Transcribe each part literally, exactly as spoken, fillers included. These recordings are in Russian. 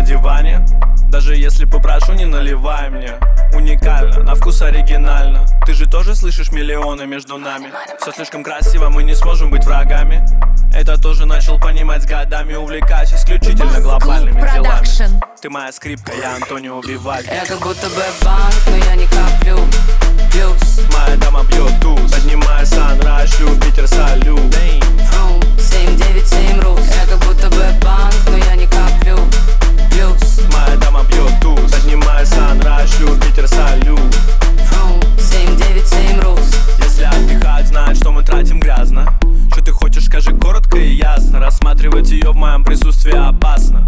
диване. Даже если попрошу, не наливай мне. Уникально, на вкус оригинально. Ты же тоже слышишь миллионы между нами. Все слишком красиво, мы не сможем быть врагами. Это тоже начал понимать с годами. Увлекаюсь исключительно глобальными делами. Ты моя скрипка, я Антонио Вивальди. Я как будто бы банк, но я не коплю плюс. Моя дама бьет туз, поднимая санрайз, шлю Питер, салют. Фрум, семь девять семь рус. Я как будто бы банк, но я не коплю плюс. Моя дама бьет туз, поднимая санрайз, шлю Питер, салют. Фрум, семь девять семь рус. Если отдыхать, знать, что мы тратим грязно. Что ты хочешь, скажи коротко и ясно. Рассматривать ее в моем присутствии опасно.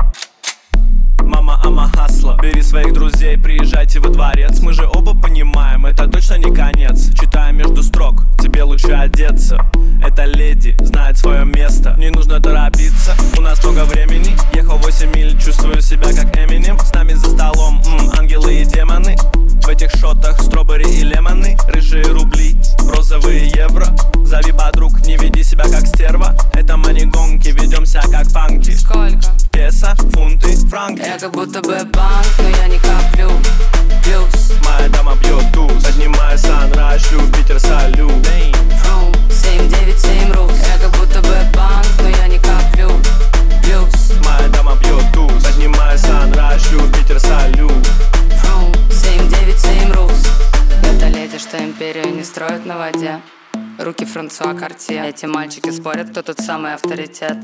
Мама, ама, хасла. Бери своих друзей, приезжайте во дворец. Мы же оба понимаем, это точно не конец. Читая между строк, тебе лучше одеться. Эта леди знает свое место. Не нужно торопиться, у нас много времени. Ехал восемь миль, чувствую себя как Эминем. С нами за столом м, ангелы и демоны. В этих шотах стробери и лемоны. Рыжие рубли, розовые евро. Зови подруг, не веди себя как стерва. Это мани-гонки, ведемся как панки. Сколько? Песо, фунты, франки. Я как будто бы банк, но я не коплю плюс. Моя дама бьет туз, поднимая санрайз, шлю Питер, салют. Фрум, семь девять семь рус. Я как будто бы банк, но я не коплю плюс. Моя дама бьет туз, поднимая санрайз, шлю Питер, салют. Фрум, семь девять семь рус. Это леди, что империю не строит на воде. Руки Франсуа Картье. Эти мальчики спорят, кто тут самый авторитет.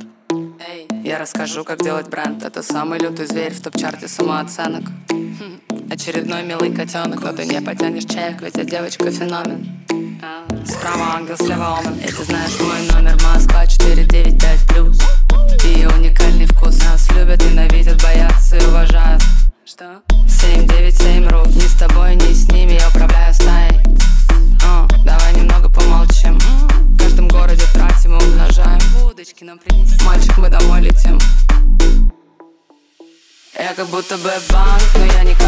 Я расскажу, как делать бренд. Это самый лютый зверь в топ-чарте самооценок. Очередной милый котенок, но ты не потянешь чек, ведь я девочка феномен. Справа ангел, слева омен. И ты знаешь мой номер, Москва четыре девять пять плюс. И уникальный вкус. Нас любят, ненавидят, боятся и уважают. Что? семь девять семь рус. Ни с тобой, ни с ними я управляю стаей. uh, Давай немного помолчим. В каждом городе тратим и умножаем. Удочки нам принеси. Мальчик, мы домой летим. Я как будто бы банк, но я не